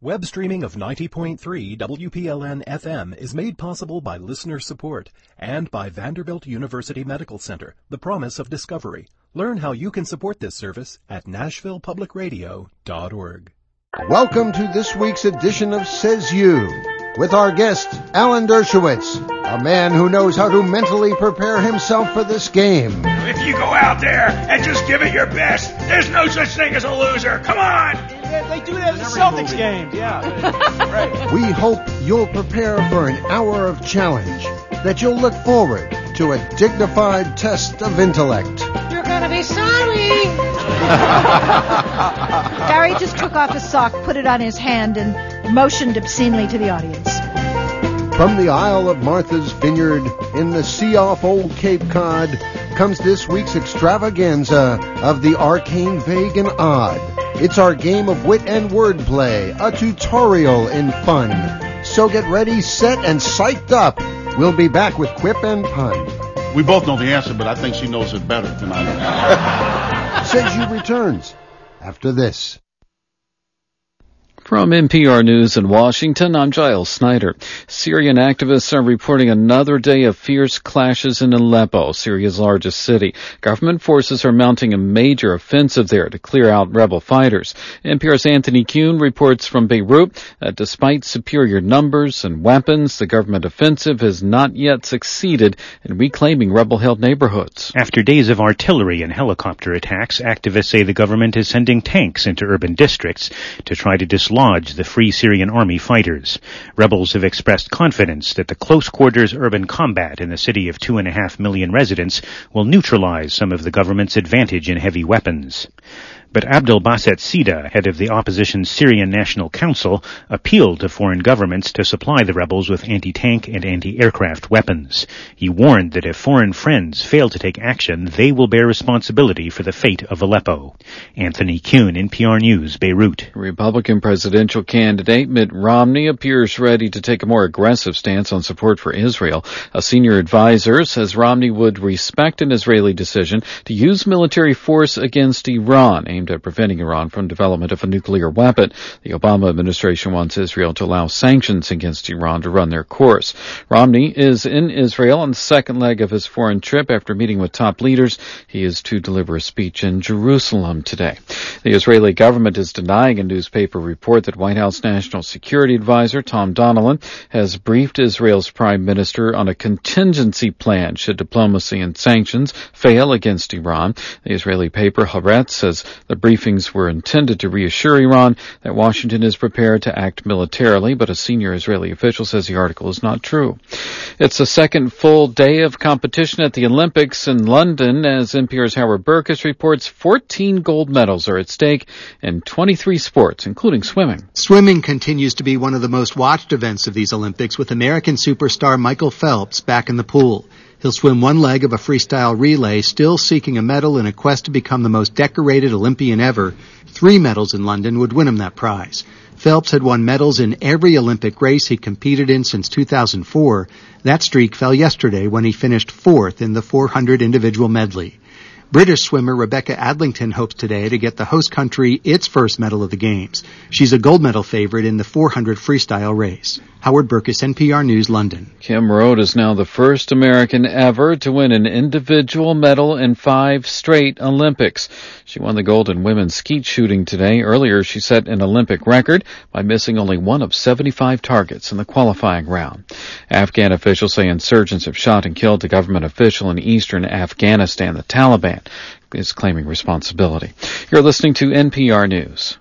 Web streaming of 90.3 WPLN-FM is made possible by listener support and by Vanderbilt University Medical Center, the promise of discovery. Learn how you can support this service at NashvillePublicRadio.org. Welcome to this week's edition of Says You, with our guest, Alan Dershowitz, a man who knows how to mentally prepare himself for this game. If you go out there and just give it your best, there's no such thing as a loser. Come on! Yeah, they do that in the Celtics games, yeah. Right. We hope you'll prepare for an hour of challenge, that you'll look forward to a dignified test of intellect. You're gonna be sorry! Gary just took off his sock, put it on his hand, and motioned obscenely to the audience. From the Isle of Martha's Vineyard in the sea-off Old Cape Cod comes this week's extravaganza of the arcane, vague, and odd. It's our game of wit and wordplay, a tutorial in fun. So get ready, set, and psyched up. We'll be back with Quip and Pun. We both know the answer, but I think she knows it better than I know. Says You returns after this. From NPR News in Washington, I'm Giles Snyder. Syrian activists are reporting another day of fierce clashes in Aleppo, Syria's largest city. Government forces are mounting a major offensive there to clear out rebel fighters. NPR's Anthony Kuhn reports from Beirut that despite superior numbers and weapons, the government offensive has not yet succeeded in reclaiming rebel-held neighborhoods. After days of artillery and helicopter attacks, activists say the government is sending tanks into urban districts to try to dislodge the Free Syrian Army fighters. Rebels have expressed confidence that the close-quarters urban combat in the city of 2.5 million residents will neutralize some of the government's advantage in heavy weapons. But Abdel Basset Sida, head of the opposition Syrian National Council, appealed to foreign governments to supply the rebels with anti-tank and anti-aircraft weapons. He warned that if foreign friends fail to take action, they will bear responsibility for the fate of Aleppo. Anthony Kuhn, NPR News, Beirut. Republican presidential candidate Mitt Romney appears ready to take a more aggressive stance on support for Israel. A senior advisor says Romney would respect an Israeli decision to use military force against Iran, aimed at preventing Iran from development of a nuclear weapon. The Obama administration wants Israel to allow sanctions against Iran to run their course. Romney is in Israel on the second leg of his foreign trip after meeting with top leaders. He is to deliver a speech in Jerusalem today. The Israeli government is denying a newspaper report that White House National Security Advisor Tom Donilon has briefed Israel's prime minister on a contingency plan should diplomacy and sanctions fail against Iran. The Israeli paper Haaretz says the briefings were intended to reassure Iran that Washington is prepared to act militarily, but a senior Israeli official says the article is not true. It's the second full day of competition at the Olympics in London. As NPR's Howard Burkus reports, 14 gold medals are at stake in 23 sports, including swimming. Swimming continues to be one of the most watched events of these Olympics, with American superstar Michael Phelps back in the pool. He'll swim one leg of a freestyle relay, still seeking a medal in a quest to become the most decorated Olympian ever. 3 medals in London would win him that prize. Phelps had won medals in every Olympic race he competed in since 2004. That streak fell yesterday when he finished 4th in the 400 individual medley. British swimmer Rebecca Adlington hopes today to get the host country its first medal of the Games. She's a gold medal favorite in the 400 freestyle race. Howard Burkus, NPR News, London. Kim Rhode is now the first American ever to win an individual medal in 5 straight Olympics. She won the gold in women's skeet shooting today. Earlier, she set an Olympic record by missing only one of 75 targets in the qualifying round. Afghan officials say insurgents have shot and killed a government official in eastern Afghanistan. The Taliban is claiming responsibility. You're listening to NPR News.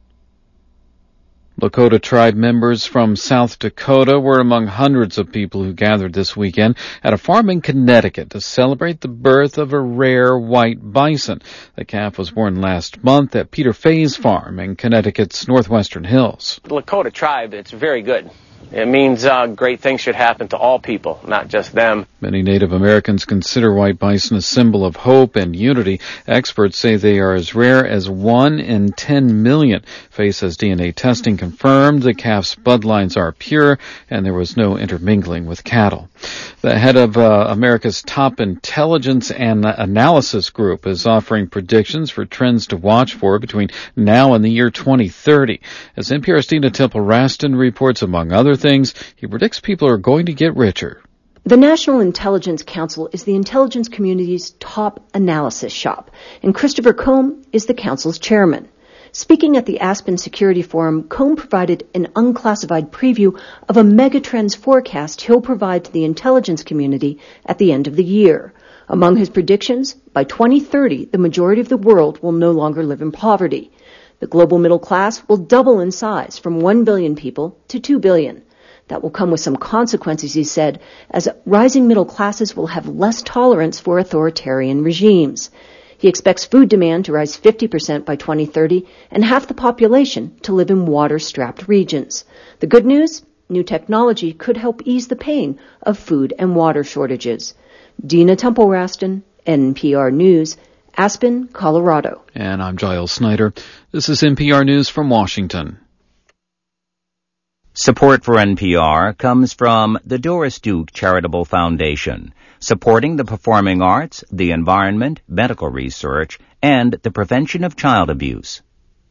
Lakota tribe members from South Dakota were among hundreds of people who gathered this weekend at a farm in Connecticut to celebrate the birth of a rare white bison. The calf was born last month at Peter Fay's farm in Connecticut's northwestern hills. The Lakota tribe, it's very good. It means great things should happen to all people, not just them. Many Native Americans consider white bison a symbol of hope and unity. Experts say they are as rare as 1 in 10 million. Fay says DNA testing confirmed the calf's bloodlines are pure and there was no intermingling with cattle. The head of America's top intelligence and analysis group is offering predictions for trends to watch for between now and the year 2030. As NPR's Dina Temple-Raston reports, among other things, he predicts people are going to get richer. The National Intelligence Council is the intelligence community's top analysis shop, and Christopher Combe is the council's chairman. Speaking at the Aspen Security Forum, Combe provided an unclassified preview of a megatrends forecast he'll provide to the intelligence community at the end of the year. Among his predictions, by 2030, the majority of the world will no longer live in poverty. The global middle class will double in size from 1 billion people to 2 billion. That will come with some consequences, he said, as rising middle classes will have less tolerance for authoritarian regimes. He expects food demand to rise 50% by 2030 and half the population to live in water-strapped regions. The good news? New technology could help ease the pain of food and water shortages. Dina Temple-Raston, NPR News, Aspen, Colorado. And I'm Giles Snyder. This is NPR News from Washington. Support for NPR comes from the Doris Duke Charitable Foundation, supporting the performing arts, the environment, medical research, and the prevention of child abuse.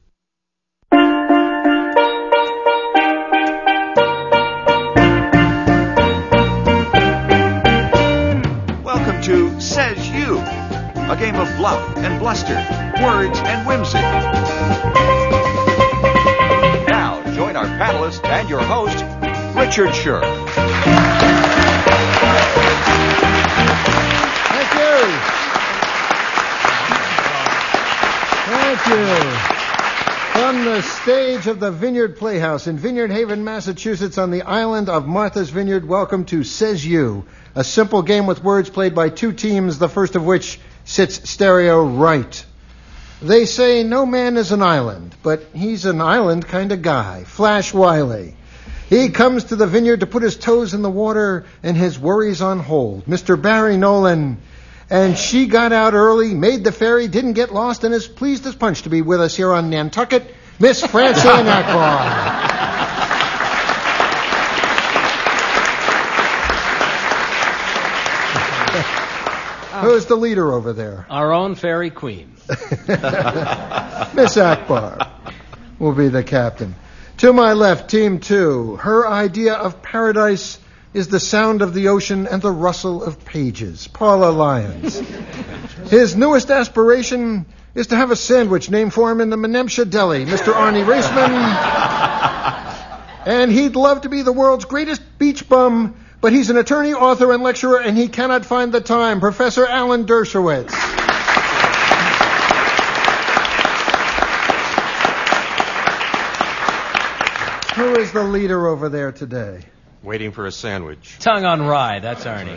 Welcome to Says You, a game of bluff and bluster, words and whimsy. Now, join our panelist and your host, Richard Scher. Thank you. Thank you. From the stage of the Vineyard Playhouse in Vineyard Haven, Massachusetts, on the island of Martha's Vineyard, welcome to Says You, a simple game with words played by two teams, the first of which sits stereo right. They say no man is an island, but he's an island kind of guy, Flash Wiley. He comes to the vineyard to put his toes in the water and his worries on hold. Mr. Barry Nolan. And she got out early, made the ferry, didn't get lost, and is pleased as punch to be with us here on Nantucket, Miss Francine Akbar. Who's the leader over there? Our own fairy queen. Miss Akbar will be the captain. To my left, Team 2. Her idea of paradise is the sound of the ocean and the rustle of pages. Paula Lyons. His newest aspiration is to have a sandwich named for him in the Menemsha Deli. Mr. Arnie Raceman. And he'd love to be the world's greatest beach bum, but he's an attorney, author, and lecturer, and he cannot find the time. Professor Alan Dershowitz. Who is the leader over there today? Waiting for a sandwich. Tongue on rye, that's Arnie.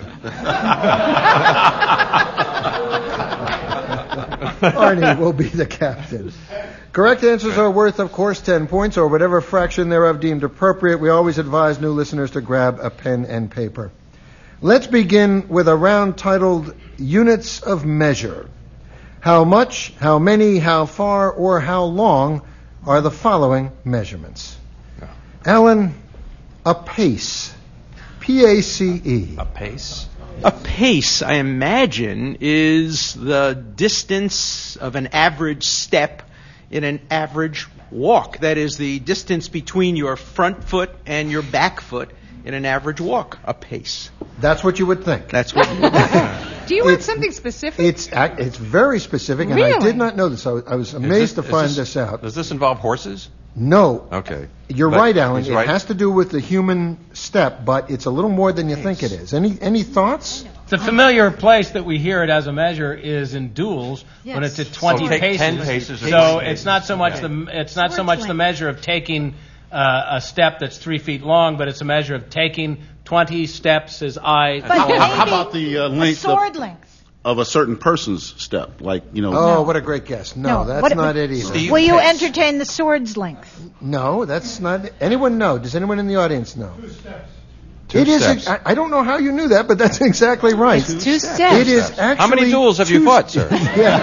Arnie will be the captain. Correct answers are worth, of course, 10 points, or whatever fraction thereof deemed appropriate. We always advise new listeners to grab a pen and paper. Let's begin with a round titled Units of Measure. How much, how many, how far, or how long are the following measurements? Alan, a pace. P-A-C-E. A pace? A pace, I imagine, is the distance of an average step in an average walk. That is the distance between your front foot and your back foot in an average walk. A pace. That's what you would think. That's what you would think. Do you want something specific? It's very specific, and really? I did not know this. I was amazed to find this out. Does this involve horses? No. Okay. You're right, Alan. It right. has to do with the human step, but it's a little more than you think it is. Any thoughts? The familiar place that we hear it as a measure is in duels when it's at 20 take paces. 10 paces. So it's not so much the measure of taking a step that's 3 feet long, but it's a measure of taking 20 steps as I. But how about the length sword length of a certain person's step? Like, Oh, No. what a great guess. No, that's not it either. Will you entertain the sword's length? No, that's not it. Anyone know? Does anyone in the audience know? 2 steps. It is. I don't know how you knew that, but that's exactly right. It's 2 steps. It is actually. How many duels have you fought, sir?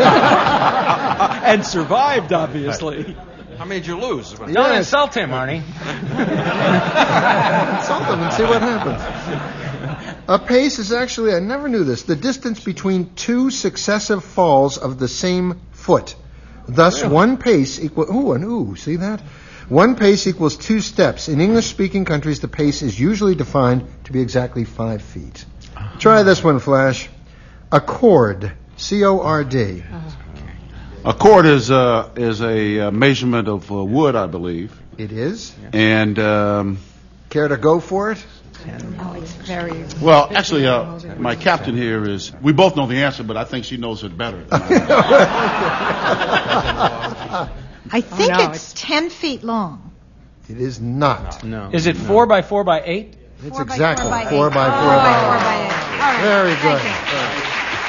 And survived, obviously. How many did you lose? Don't insult him, Arnie. Insult him and see what happens. A pace is actually, I never knew this, the distance between two successive falls of the same foot. Thus, one pace equals, see that? One pace equals 2 steps. In English-speaking countries, the pace is usually defined to be exactly 5 feet. Try this one, Flash. A chord, C-O-R-D. A chord is a measurement of wood, I believe. It is. And care to go for it? Oh, it's very... Well, actually, my captain here is... We both know the answer, but I think she knows it better. I think it's 10 feet long. It is not. No. Is it 4 by 4 by 8? It's exactly 4 by 4 by 8. All right. Very good.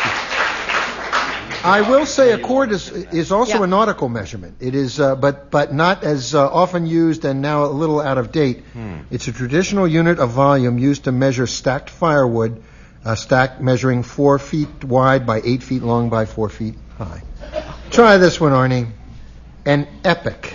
I will say a chord is also a nautical measurement. It is, but not as often used and now a little out of date. It's a traditional unit of volume used to measure stacked firewood, stacked measuring 4 feet wide by 8 feet long by 4 feet high. Try this one, Arnie. An epoch.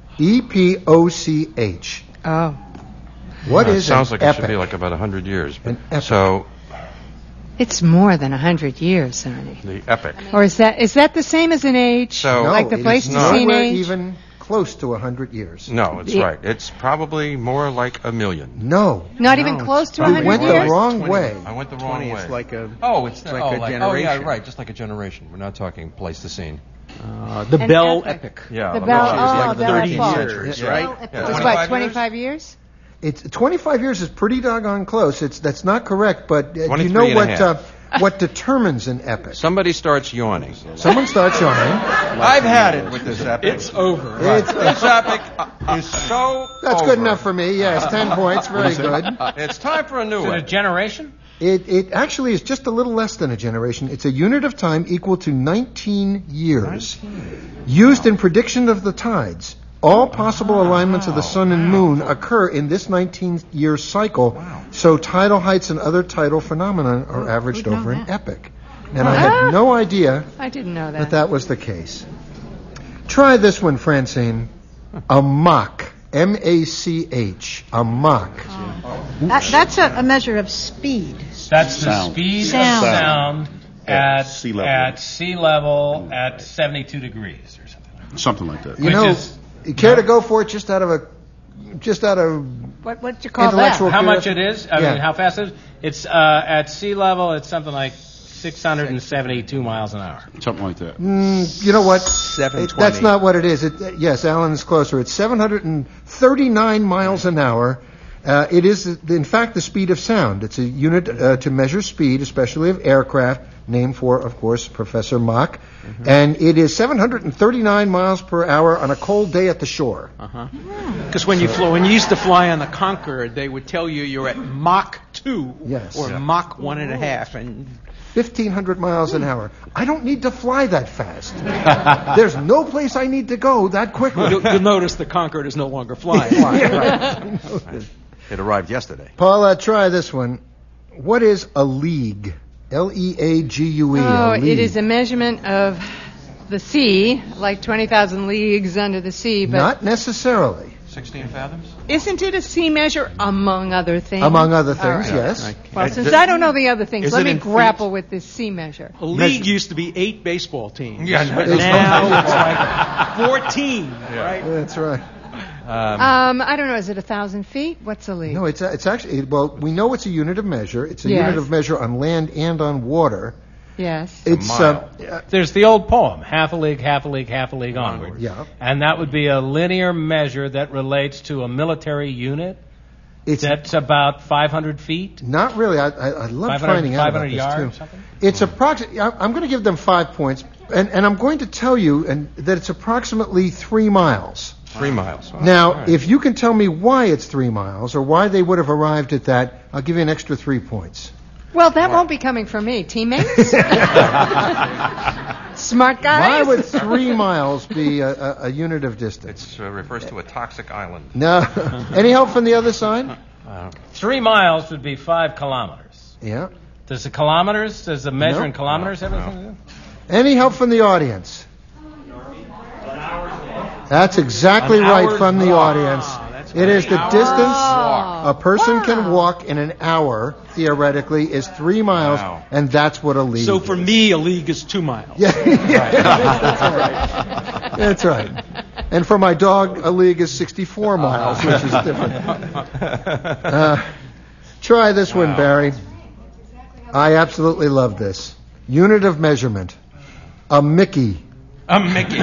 E-P-O-C-H. Oh. What is it? Sounds like epoch? It should be like about 100 years. An epoch. So it's more than 100 years, Arnie. The epoch. Or is that the same as an age? So like the place to see an age? Even close to 100 years. No, it's right. It's probably more like 1,000,000. No. Not even close to 100 years? You went the wrong way. I went the wrong way. It's like a... it's like a generation. Oh, yeah, right. Just like a generation. We're not talking Pleistocene. The Bell epoch. Yeah. The Bell, like 30 years, right? It was what, 25 years? It's 25 years is pretty doggone close. That's not correct, but do you know what determines an epoch? Somebody starts yawning. Someone starts yawning. I've had it with this epoch. It's over. Right. This epoch is so That's over. good enough for me. Yes, 10 points. Very good. It's time for a new Is it one. a generation? It actually is just a little less than a generation. It's a unit of time equal to 19 years. Used in prediction of the tides. All possible alignments of the sun and moon occur in this 19-year cycle, so tidal heights and other tidal phenomena are averaged over an epoch. And I had no idea I didn't know that. that was the case. Try this one, Francine. A Mach. M-A-C-H. A Mach. That's a measure of speed. That's the speed of sound at sea level at 72 degrees or something like that. Something like that. You know, care to go for it just out of what you call intellectual that? How much it is? I mean, how fast it is? It's at sea level. It's something like 672 miles an hour. Something like that. You know what? 720. That's not what it is. Yes, Alan is closer. It's 739 miles an hour. It is, in fact, the speed of sound. It's a unit to measure speed, especially of aircraft, named for, of course, Professor Mach. And it is 739 miles per hour on a cold day at the shore. Because when you used to fly on the Concorde, they would tell you're at Mach 2 or Mach 1.5, and 1,500 miles an hour. I don't need to fly that fast. There's no place I need to go that quickly. You'll notice the Concorde is no longer flying. It arrived yesterday. Paula, try this one. What is a league? L-E-A-G-U-E. Oh, it is a measurement of the sea, like 20,000 leagues under the sea. But not necessarily. 16 fathoms? Isn't it a sea measure, among other things? Among other things, yes. Well, since I don't know the other things, let me grapple with this sea measure. A league used to be 8 baseball teams. Yeah, now it's like 14, right? That's right. I don't know. Is it 1,000 feet? What's a league? No, it's actually, well, we know it's a unit of measure. It's a unit of measure on land and on water. Yes. It's there's the old poem, half a league, half a league, half a league onward. Yeah. And that would be a linear measure that relates to a military unit. That's about 500 feet. Not really. I love finding out about 500 this yards too. or something? It's approximately. I'm going to give them 5 points, and I'm going to tell you that it's approximately 3 miles. 3 miles. Wow. Now, if you can tell me why it's 3 miles or why they would have arrived at that, I'll give you an extra 3 points. Well, that won't be coming from me. Teammates? Smart guys? Why would 3 miles be a unit of distance? It refers to a toxic island. No. Any help from the other side? 3 miles would be 5 kilometers. Yeah. Does the measure in kilometers have anything to do? Any help from the audience? That's exactly right from the audience. It is the distance a person can walk in an hour, theoretically, is 3 miles, and that's what a league So for me, a league is 2 miles. Yeah, that's all right. That's right. And for my dog, a league is 64 miles, which is different. Try this one, Barry. I absolutely love this. Unit of measurement. A Mickey. A Mickey.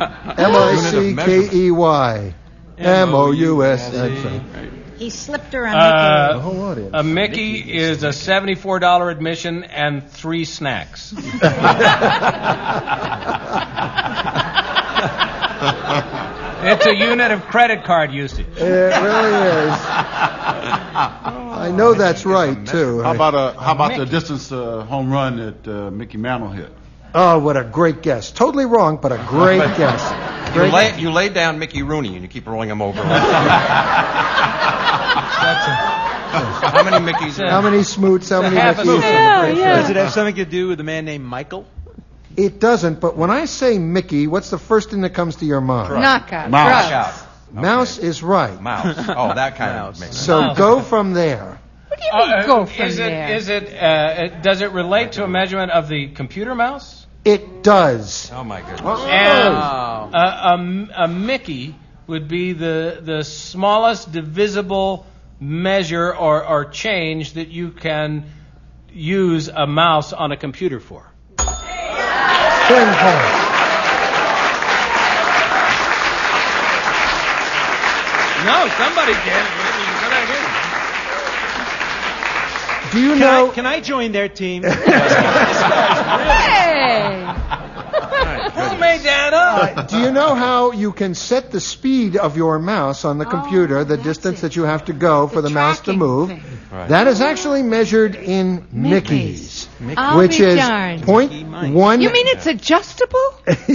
M-I-C-K-E-Y. M-O-U-S. That's right. He slipped her a Mickey. The whole audience. A Mickey is a $74 admission and 3 snacks. It's a unit of credit card usage. It really is. I know that's right, too. How about the distance home run that Mickey Mantle hit? Oh, what a great guess. Totally wrong, but a great guess. You lay down Mickey Rooney and you keep rolling him over. How many Mickeys? How many Smoots? How many Mickeys? Does it have something to do with a man named Michael? It doesn't, but when I say Mickey, what's the first thing that comes to your mind? Knockout. Mouse. Mouse is right. Mouse. Oh, that kind of Mickey. So go from there. What do you mean go from there? Does it relate to a measurement of the computer mouse? It does. Oh my goodness. And a Mickey would be the smallest divisible measure or change that you can use a mouse on a computer for. 10 points. No, somebody did. Good idea. Do you know? Can I join their team? Hey! Who made that up? Do you know how you can set the speed of your mouse on the computer, the distance that you have to go for the mouse to move? Right. That is actually measured in Mickeys, I'll which be is darned. 0.1. You mean it's adjustable?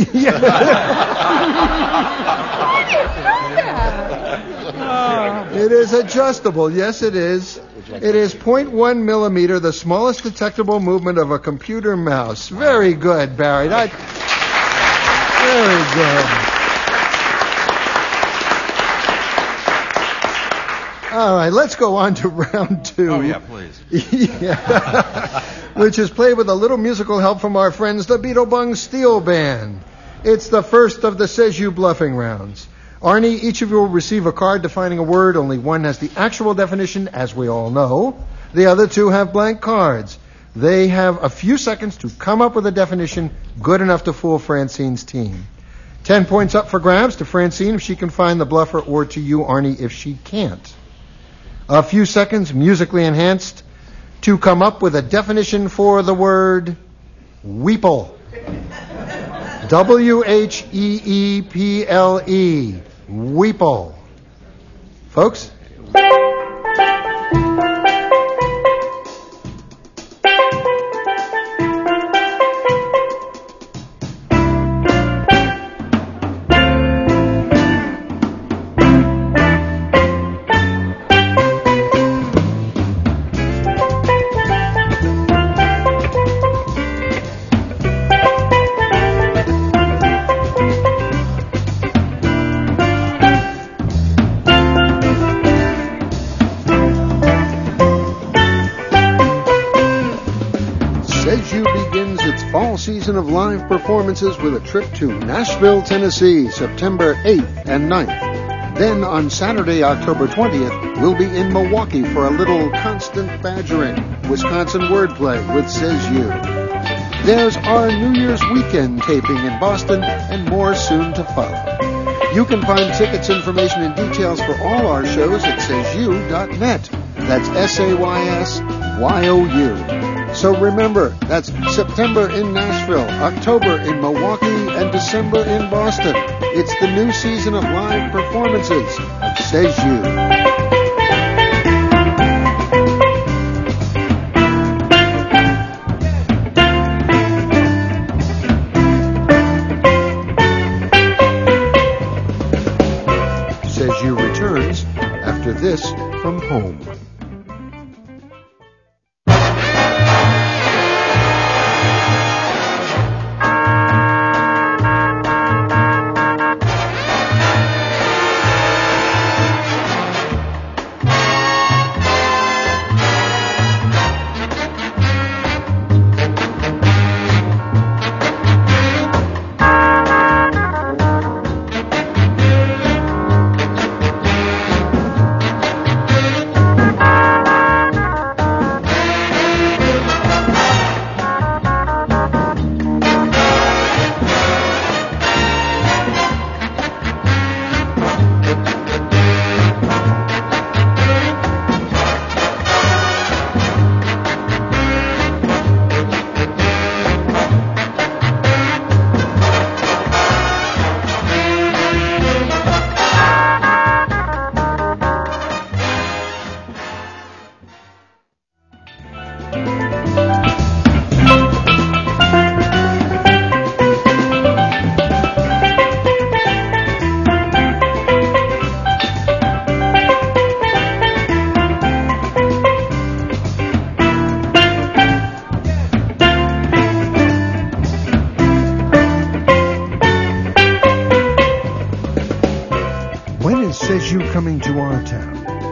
It is adjustable. Yes, it is. It is 0.1 millimeter, the smallest detectable movement of a computer mouse. Very good, Barry. Very good. All right, let's go on to round 2. Oh, yeah, please. Which is played with a little musical help from our friends, the Beetlebung Steel Band. It's the first of the Says You bluffing rounds. Arnie, each of you will receive a card defining a word. Only one has the actual definition, as we all know. The other 2 have blank cards. They have a few seconds to come up with a definition good enough to fool Francine's team. 10 points up for grabs to Francine if she can find the bluffer, or to you, Arnie, if she can't. A few seconds, musically enhanced, to come up with a definition for the word Weeple. W-H-E-E-P-L-E. Weeple. Folks? Season of live performances with a trip to Nashville, Tennessee, September 8th and 9th. Then on Saturday, October 20th, we'll be in Milwaukee for a little constant badgering, Wisconsin wordplay with Says You. There's our New Year's weekend taping in Boston and more soon to follow. You can find tickets, information, and details for all our shows at saysyou.net. That's SAYSYOU. So remember, that's September in Nashville, October in Milwaukee, and December in Boston. It's the new season of live performances of Says You. Says You returns after this from home.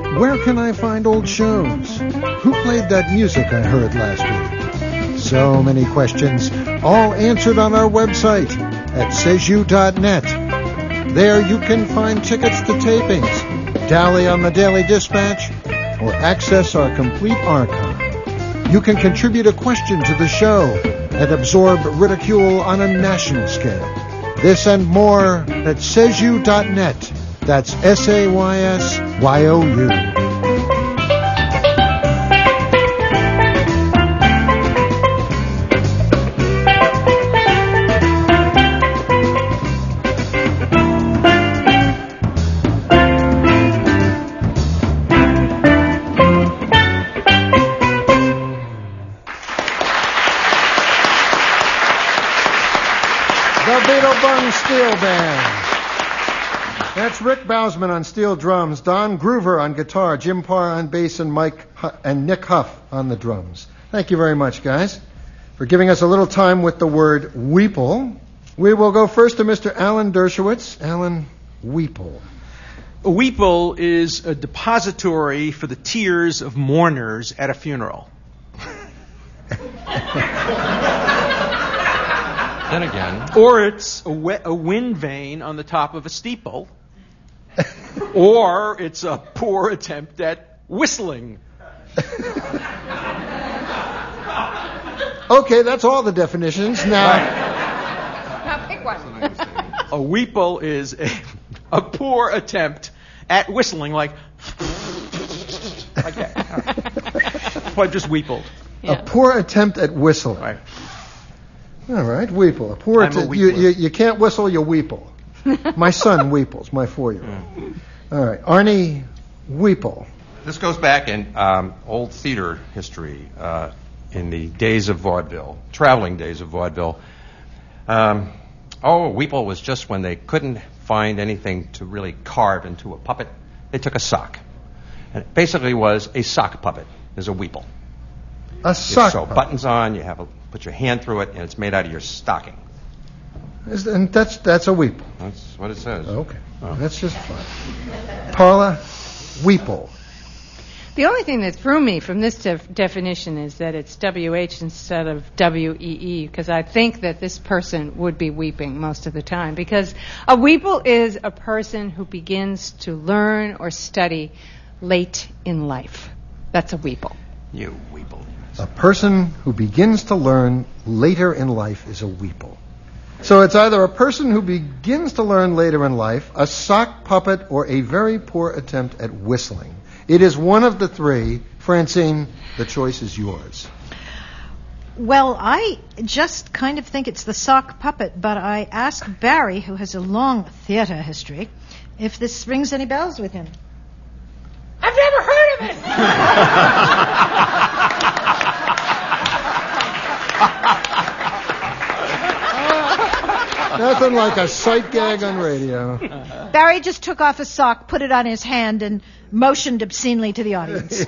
Where can I find old shows? Who played that music I heard last week? So many questions, all answered on our website at says.you.net. There you can find tickets to tapings, dally on the Daily Dispatch, or access our complete archive. You can contribute a question to the show and absorb ridicule on a national scale. This and more at says.you.net. That's SAYSYOU. Steel Band. That's Rick Bausman on steel drums, Don Groover on guitar, Jim Parr on bass, and Nick Huff on the drums. Thank you very much, guys, for giving us a little time with the word weeple. We will go first to Mr. Alan Dershowitz. Alan, weeple. A weeple is a depository for the tears of mourners at a funeral. Then again. Or it's a wind vane on the top of a steeple. Or it's a poor attempt at whistling. Okay, that's all the definitions. Now pick one. A weeple is a poor attempt at whistling, like that. Well, I just weepled. Yeah. A poor attempt at whistling. Right. All right, weeple. You can't whistle, you weeple. My son weeples, my 4-year-old. All right, Arnie Weeple. This goes back in old theater history, in the days of vaudeville, traveling days of vaudeville. Weeple was just when they couldn't find anything to really carve into a puppet, they took a sock. And it basically was a sock puppet, is a weeple. A sock puppet. Buttons on, you put your hand through it, and it's made out of your stocking. And that's a weeple. That's what it says. Okay. Oh. That's just fine. Paula, weeple. The only thing that threw me from this definition is that it's WH instead of WEE, because I think that this person would be weeping most of the time, because a weeple is a person who begins to learn or study late in life. That's a weeple. You weeple. A person who begins to learn later in life is a weeple. So it's either a person who begins to learn later in life, a sock puppet, or a very poor attempt at whistling. It is one of the three. Francine, the choice is yours. Well, I just kind of think it's the sock puppet, but I asked Barry, who has a long theater history, if this rings any bells with him. I've never heard of it! Nothing like a sight gag on radio. Barry just took off a sock, put it on his hand, and motioned obscenely to the audience.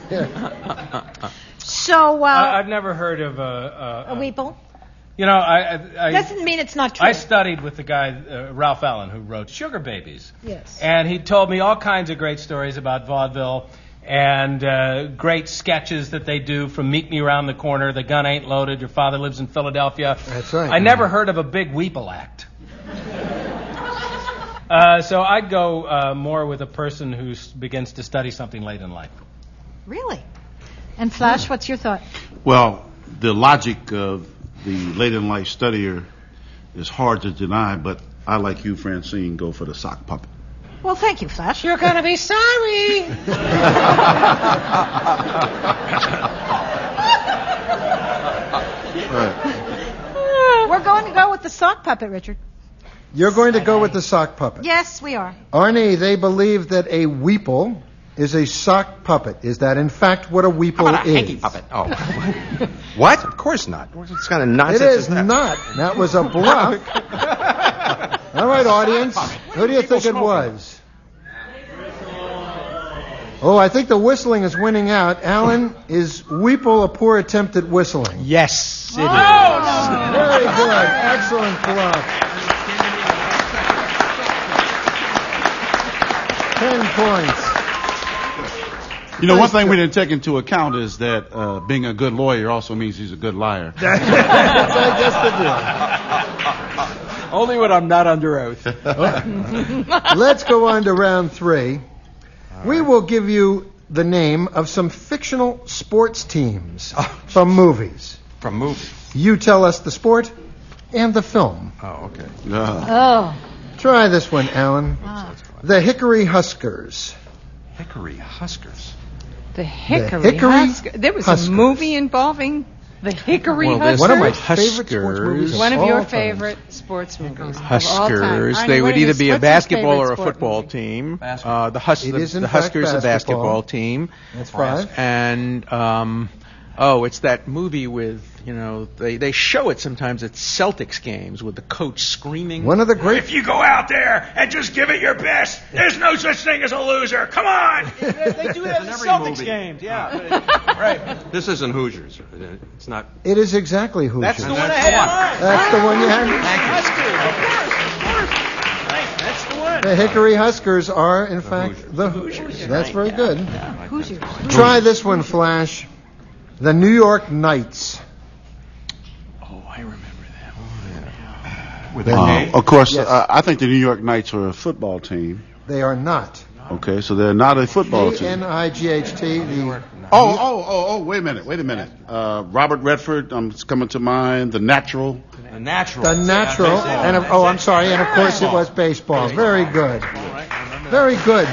So, I've never heard of a weeple. You know, I doesn't mean it's not true. I studied with the guy Ralph Allen, who wrote Sugar Babies. Yes. And he told me all kinds of great stories about vaudeville and great sketches that they do, from Meet Me Around the Corner, The Gun Ain't Loaded, Your Father Lives in Philadelphia. That's right. I never heard of a big weeple act. So I'd go more with a person who begins to study something late in life. Really? And Flash, what's your thought? Well, the logic of the late in life studier is hard to deny, but I, like you, Francine, go for the sock puppet. Well, thank you, Flash. You're going to be sorry. We're going to go with the sock puppet, Richard. You're going to go with the sock puppet? Yes, we are. Arnie, they believe that a weeple is a sock puppet. Is that in fact what a weeple How about a is? hanky puppet? Oh. What? Of course not. What kind of nonsense It is that? not. That was a bluff. All right, audience. Who do you think it was? Oh, I think the whistling is winning out. Alan, is weeple a poor attempt at whistling? Yes, it is. Very good. Excellent bluff. 10 points. You know, one thing we didn't take into account is that being a good lawyer also means he's a good liar. That's, I guess, the deal. Only when I'm not under oath. Let's go on to round 3. We will give you the name of some fictional sports teams from movies. From movies. You tell us the sport and the film. Oh, okay. Oh. Try this one, Alan. Wow. The Hickory Huskers. Hickory Huskers. The Hickory Huskers. There was a movie involving the Hickory Huskers. One of my favorite sports movies. One of your favorite sports movies. Huskers. They would either be a basketball or a football team. The Huskers, a basketball team. That's right. And it's that movie with, they show it sometimes at Celtics games with the coach screaming. One of the great. If you go out there and just give it your best, there's no such thing as a loser. Come on. They do it at the Celtics games. Yeah. Right. This isn't Hoosiers. It's not. It is exactly Hoosiers. That's the one I had in mind. That's the one you had. That's the one. The Hickory Huskers are, in fact, the Hoosiers. That's very good. Hoosiers. Try this one, Flash. The New York Knights. Oh, I remember that. With an A? Of course, Yes. I think the New York Knights are a football team. They are not. Okay, so they're not a football team. K-N-I-G-H-T. Wait a minute. Robert Redford, it's coming to mind. The Natural. The Natural. The Natural. And I'm sorry. And of course it was baseball. Very good. Very good.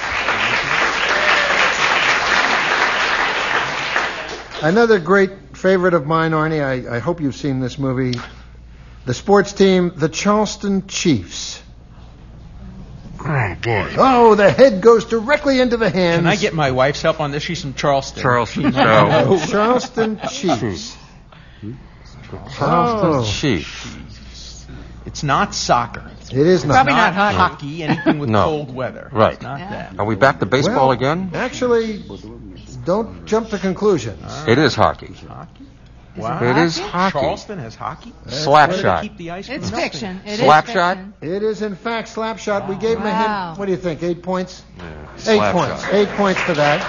Another great favorite of mine, Arnie. I hope you've seen this movie. The sports team, the Charleston Chiefs. Oh, boy. Oh, the head goes directly into the hands. Can I get my wife's help on this? She's from Charleston. Charleston. Charleston Chiefs. Charleston Chiefs. It's not soccer. It is not. Probably not hockey. Anything with No. cold weather. Right. It's not that. Are we back to baseball Well, again? Actually, don't jump to conclusions. It is hockey. Wow. It is hockey. Charleston has hockey? Slap Where do they shot. keep the ice It's from fiction. It is Slap fiction. shot? It is, in fact, slap shot. We gave him a Wow. hint. What do you think? 8 points? Yeah. 8 Slap points. shot. 8 points for that.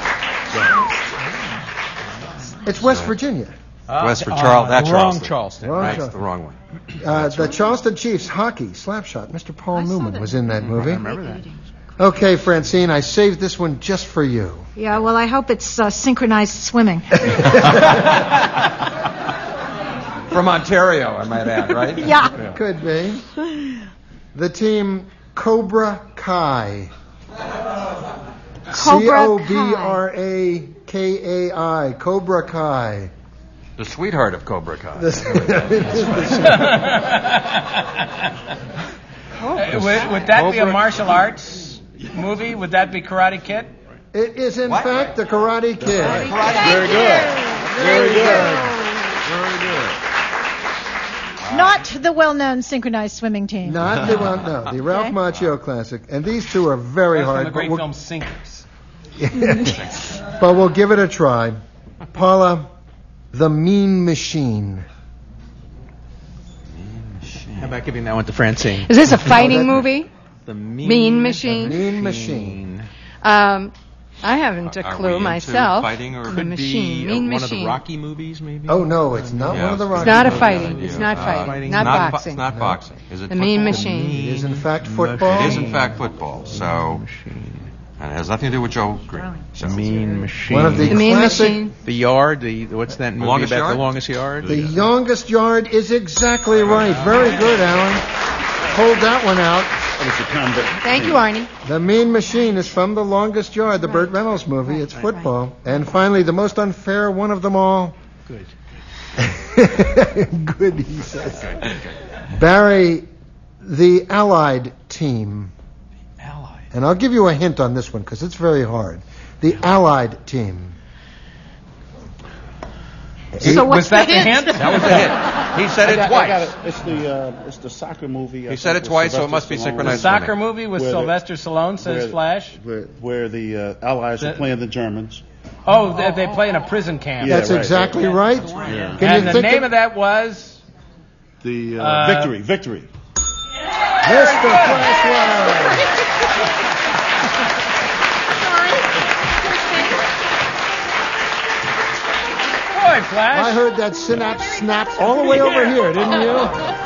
It's West Virginia. West for Charleston. Wrong Charleston. Wrong That's Charleston. the wrong one. The Charleston Chiefs hockey slap shot. Mr. Paul Newman was in that movie. I remember that. Okay, Francine, I saved this one just for you. Yeah, well, I hope it's synchronized swimming. From Ontario, I might add, right? Yeah. Could be. The team Cobra Kai. Cobra-Kai. Cobra Kai. The sweetheart of Cobra Kai. Would that be a martial arts movie? Would that be Karate Kid? It is, in fact, the Karate Kid. Very good. Very good. Not the well-known synchronized swimming team. Not the one, no, the Ralph Macchio classic. And these two are very That's hard. from the great but film Sinkers. but we'll give it a try. Paula, The Mean Machine. How about giving that one to Francine? Is this a fighting movie? The Mean Machine? Mean Machine. I haven't a Are clue we into myself. fighting or The Could machine. be Mean one Machine. of the Rocky movies, maybe? Oh, no, it's not one of the Rocky It's not a movies. fighting. It's not fighting. Not boxing. It's not boxing. Is it The Mean football? Machine. It is, in fact, football. It is, in fact, football. So, and it has nothing to do with Joe Green. So. Mean Machine. One of the Mean classic. Machine. The Yard. What's that movie Longest about Yard? the longest yard? The Youngest Yard is exactly right. Very good, Alan. Hold that one out. Thank you, Arnie. The Mean Machine is from The Longest Yard, the Burt Reynolds movie. It's football. And finally, the most unfair one of them all. Good. Good, he says. Barry, the Allied team. Allied. And I'll give you a hint on this one because it's very hard. The Allied team. So what's Was that the the hint? hint? That was the hint. He said it twice. It's the soccer movie. He said it twice, so it must be The synchronized. soccer movie with Where the- Sylvester Stallone, says Flash. Where the Allies are playing the Germans. Oh, they play in a prison camp. Yeah, That's right, exactly right. Yeah. Can And you the think name of that was? The Victory. Mr. Flashlight. flash? I heard that synapse snap all the way over here, didn't you?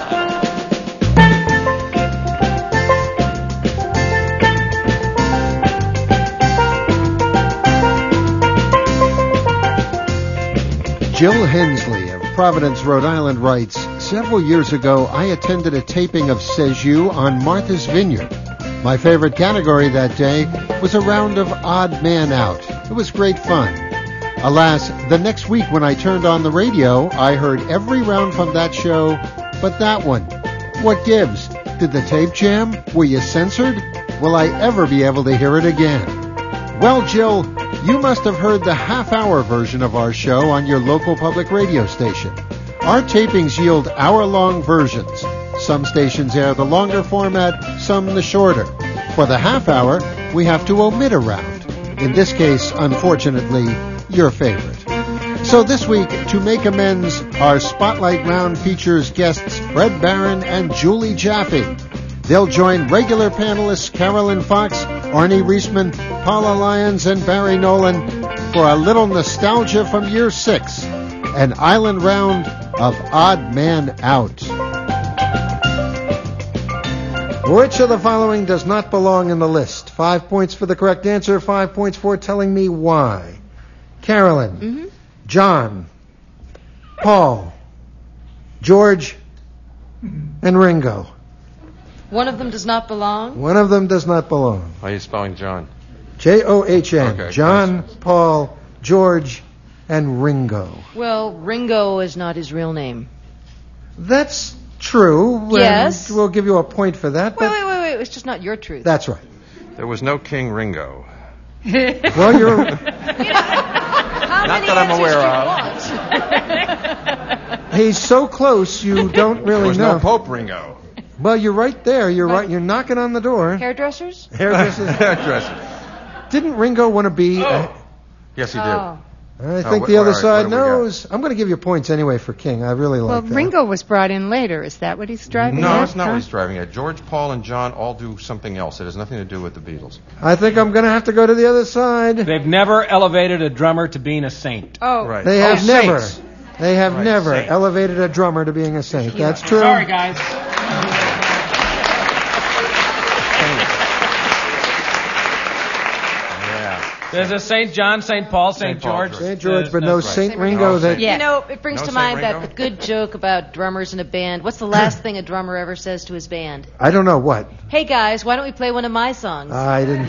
Jill Hensley of Providence, Rhode Island writes, several years ago I attended a taping of C'est You on Martha's Vineyard. My favorite category that day was a round of Odd Man Out. It was great fun. Alas, the next week when I turned on the radio, I heard every round from that show but that one. What gives? Did the tape jam? Were you censored? Will I ever be able to hear it again? Well, Jill, you must have heard the half-hour version of our show on your local public radio station. Our tapings yield hour-long versions. Some stations air the longer format, some the shorter. For the half hour, we have to omit a round. In this case, unfortunately, your favorite. So this week, to make amends, our Spotlight Round features guests Fred Barron and Julie Jaffe. They'll join regular panelists Carolyn Fox, Arnie Reisman, Paula Lyons, and Barry Nolan for a little nostalgia from year 6, an island round of Odd Man Out. Which of the following does not belong in the list? 5 points for the correct answer, 5 points for telling me why. Carolyn, John, Paul, George, and Ringo. One of them does not belong? One of them does not belong. How are you spelling John? John. Okay, John, nice. Paul, George, and Ringo. Well, Ringo is not his real name. That's true. Yes. We'll give you a point for that. But Wait. It's just not your truth. That's right. There was no King Ringo. Well, you're... Not that I'm aware of. He's so close, you don't really There was know. no Pope Ringo. Well, you're right there. You're right. You're knocking on the door. Hairdressers? Hairdressers. Didn't Ringo want to be... Yes, he did. Oh. I think the other side knows. I'm going to give you points anyway for King. I really Well, like that. Ringo was brought in later. Is that what he's driving No, at? it's not what he's driving at. George, Paul, and John all do something else. It has nothing to do with the Beatles. I think I'm going to have to go to the other side. They've never elevated a drummer to being a saint. Oh, Right. They have never. Saints. They have Right, never saint. elevated a drummer to being a saint. That's true. Sorry, guys. There's a St. John, St. Paul, St. George. St. George, but no That's right. Saint Ringo. That You know, it brings No to Saint mind Ringo? that the good joke about drummers in a band. What's the last thing a drummer ever says to his band? I don't know what. Hey, guys, why don't we play one of my songs? I didn't.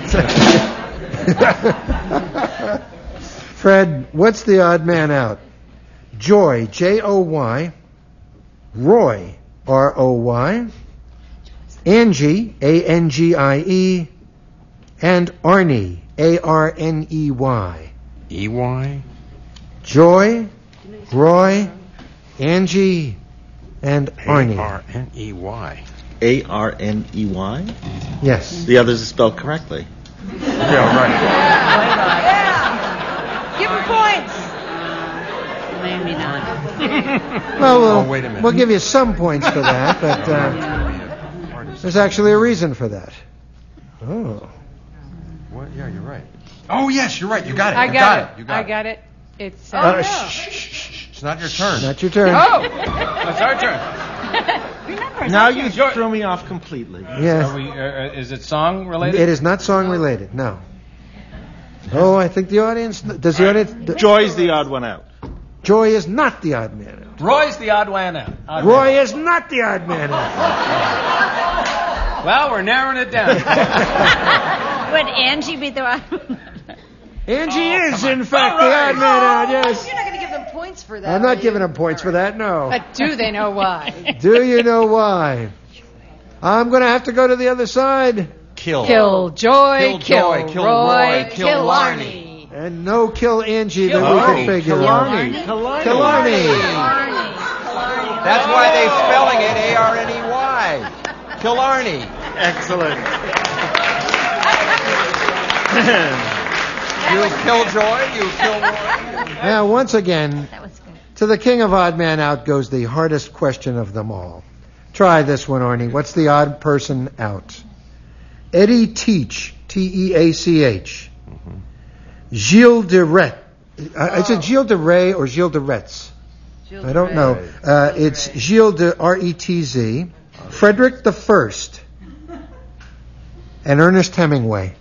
Fred, what's the odd man out? Joy, Joy. Roy, Roy. Angie, Angie. And Arnie, Arney. EY? Joy, Roy, Angie, and Arnie. Arney. Arney? Yes. The others are spelled correctly. Yeah, right. Give him points. Maybe not. Well, wait a minute. we'll give you some points for that, but there's actually a reason for that. Oh. What? Yeah, you're right. Oh, yes, you're right. You got it. I You got it. You got I it. got it. It's Shh. It's not your turn. Not your turn. Oh, It's our turn. Now you threw me off completely. Yes. Are we, is it song related? It is not song related, no. Oh, I think the audience... Does the audience... Joy's the odd one out. Joy is not the odd man out. Roy's the odd man out. Roy is not the odd man out. Well, we're narrowing it down. Would Angie be the one? Angie is, in fact, the odd man out, yes. You're not going to give them points for that. I'm not giving him points for that, no. but do they know why? Do you know why? I'm going to have to go to the other side. Kill. Kill Joy, Kill Joy, kill Roy, kill Arnie. And no kill Angie that we Arnie. could figure. Kill Arnie. Kill Arnie. That's why they're spelling it Arney. Kill Arnie. Excellent. You kill Joy, you kill Roy. Now, once again, to the king of odd man out goes the hardest question of them all. Try this one, Arnie. What's the odd person out? Eddie Teach, Teach. Gilles de Ret, Is it Gilles de Rais or Gilles de Retz? I don't know. It's Gilles de Retz, Frederick the First, and Ernest Hemingway.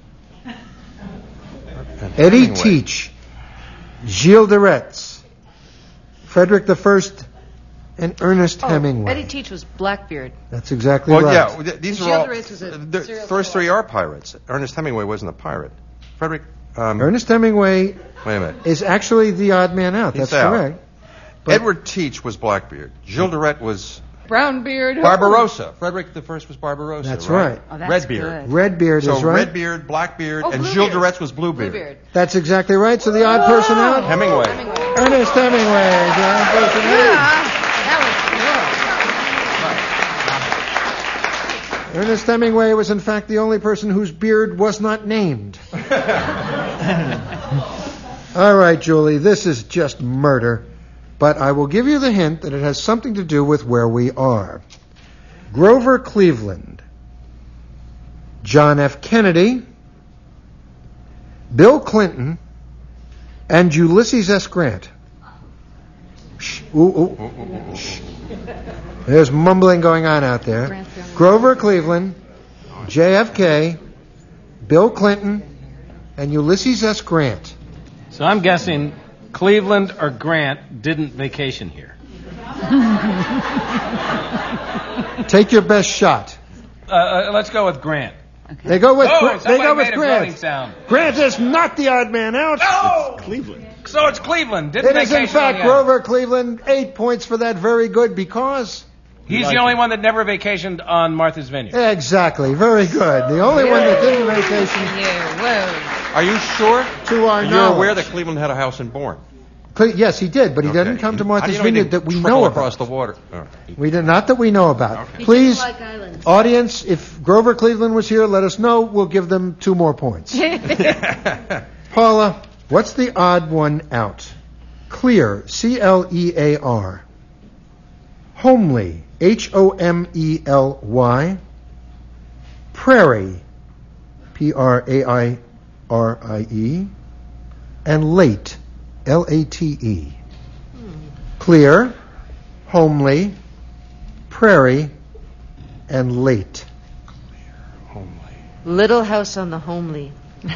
Eddie Teach, Gilles de Retz, Frederick the First, and Ernest Hemingway. Eddie Teach was Blackbeard. That's exactly right. Yeah, these are all. Was a The serial first killer. three are pirates. Ernest Hemingway wasn't a pirate. Frederick. Ernest Hemingway Wait a minute. is actually the odd man out. He's That's out. correct. Edward Teach was Blackbeard. Gilles de Retz was Brownbeard. Barbarossa. Frederick the First was Barbarossa. That's right. Oh, that's Redbeard. good. Redbeard So is right. Redbeard, Blackbeard, and Bluebeard. Gilles de Retz was Bluebeard. Bluebeard. That's exactly right. So the odd person out, Hemingway. Ernest Hemingway. The odd person out. Ernest Hemingway was in fact the only person whose beard was not named. All right, Julie, this is just murder, but I will give you the hint that it has something to do with where we are. Grover Cleveland, John F. Kennedy, Bill Clinton, and Ulysses S. Grant. Shh. Ooh. Shh. There's mumbling going on out there. Grover Cleveland, JFK, Bill Clinton, and Ulysses S. Grant. So I'm guessing Cleveland or Grant didn't vacation here. Take your best shot. Let's go with Grant. They go with Somebody made a groaning Grant. sound. Grant is not the odd man out. No! Cleveland. So it's Cleveland. Didn't It is vacation in fact on the island. Grover Cleveland. 8 points for that. Very good because. He's the only one that never vacationed on Martha's Vineyard. Exactly. Very good. The only one that didn't vacation. Are you sure? To our You're knowledge. aware that Cleveland had a house in Bourne? Yes, he did, but he didn't come to How do Martha's you know he Vineyard didn't that we trickle know across about. the water. We did not that we know about. He Please, didn't like islands. audience, if Grover Cleveland was here, let us know. We'll give them 2 more points. Paula, what's the odd one out? Clear, C-L-E-A-R. Homely, H-O-M-E-L-Y. Prairie, P-R-A-I-R-I-E. And late, L-A-T-E. Clear, homely, prairie, and late. Little House on the Homely.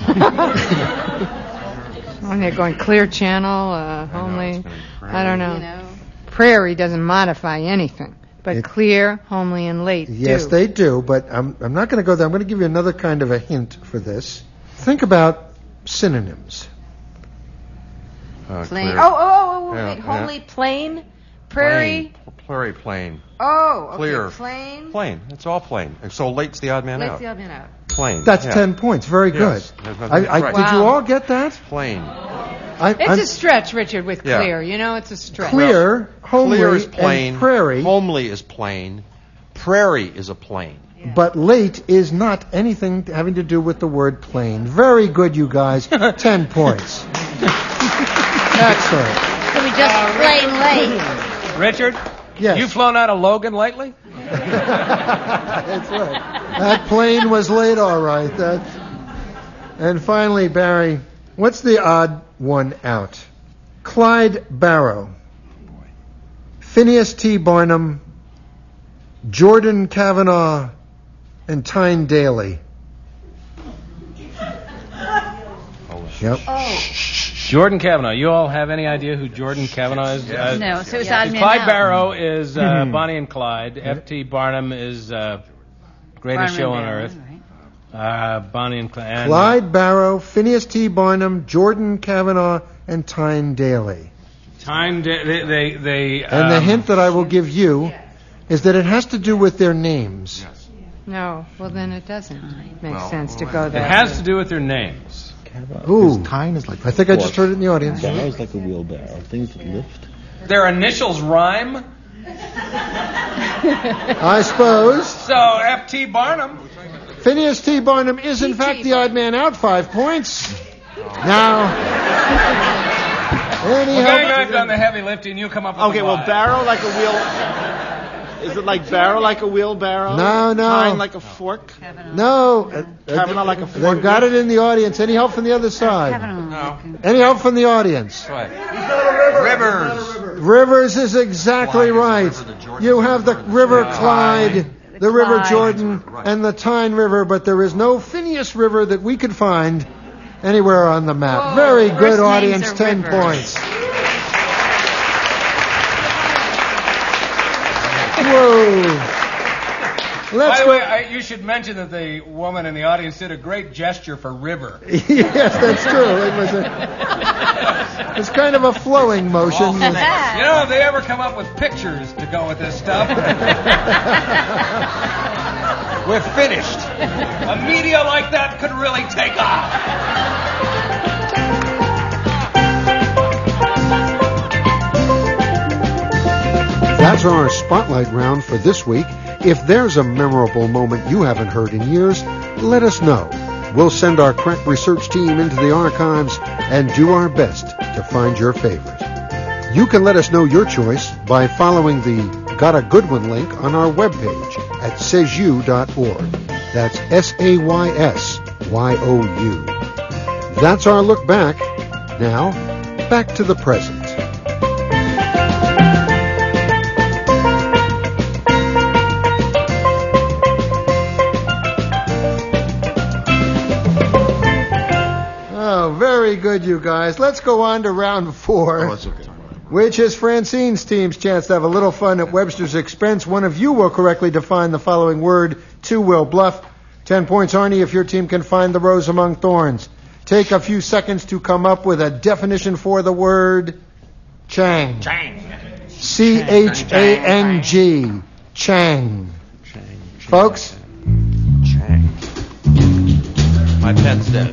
When they're going Clear Channel, Homely, I don't know. Prairie doesn't modify anything, but Clear, Homely, and Late Yes, do. they do, but I'm not going to go there. I'm going to give you another kind of a hint for this. Think about synonyms. Plain. Clear. Oh, Yeah, wait. yeah. Homely, plain, prairie. Prairie, plain. Oh, okay. Clear. Plain. Plain. It's all plain. And so late's the odd man Late's out. the odd man out. Plain. That's yeah. 10 points. Very good. Yes. There's nothing- right. Did you all get that? Plain. It's a stretch, Richard, with Yeah. Clear. You know, it's a stretch. Clear, homely, Clear is plain. and prairie. Homely is plain. Prairie is a plain. But late is not anything having to do with the word plain. Very good, you guys. 10 points. Excellent. So we just plain late. Richard? Yes. You flown out of Logan lately? That's right. That plane was late, all right. And finally, Barry, what's the odd one out? Clyde Barrow, Phineas T. Barnum, Jordan Kavanaugh, and Tyne Daly. Yep. Jordan Kavanaugh. You all have any idea who Jordan Kavanaugh is? No, so it's odd man Clyde out. Barrow is Bonnie and Clyde. F.T. Barnum is Greatest Show on Earth. Bonnie and Clyde. Clyde Barrow, Phineas T. Barnum, Jordan Kavanaugh, and Tyne Daly. And And the hint that I will give you is that it has to do with their names. No, well then it doesn't make sense to go It there. has to do with their names. Ooh, Tyne is like I think I just heard it in the audience. Barrow's like a wheelbarrow. Things that lift. Their initials rhyme. I suppose. So F.T. Barnum. Phineas T. Barnum is in fact the odd man out. 5 points. Now, Well, I've done the heavy lifting. You come up with Okay, the well, lie. Barrow like a wheel. Is it like barrel, like a wheelbarrow? No. Tying like a fork? No. Kavanaugh like a fork? They've got it in the audience. Any help from the other side? No. Any help from the audience? Right. Rivers. Rivers is exactly right. You have the River Clyde, the River Jordan, and the Tyne River, but there is no Phineas River that we could find anywhere on the map. Whoa, very good, first audience. names are 10 rivers. points. Whoa. By the way, you should mention that the woman in the audience did a great gesture for river. Yes, that's true. It was kind of a flowing motion. You know, if they ever come up with pictures to go with this stuff, we're finished. A media like that could really take off. That's our spotlight round for this week. If there's a memorable moment you haven't heard in years, let us know. We'll send our crack research team into the archives and do our best to find your favorite. You can let us know your choice by following the Got a Good One link on our webpage at saysyou.org. That's SAYSYOU. That's our look back. Now, back to the present. Very good, you guys. Let's go on to round 4, which is Francine's team's chance to have a little fun at Webster's expense. One of you will correctly define the following word. 2 will bluff. 10 points, Arnie, if your team can find the rose among thorns. Take a few seconds to come up with a definition for the word Chang. C-H-A-N-G. Chang. Folks? Chang. My pen's dead.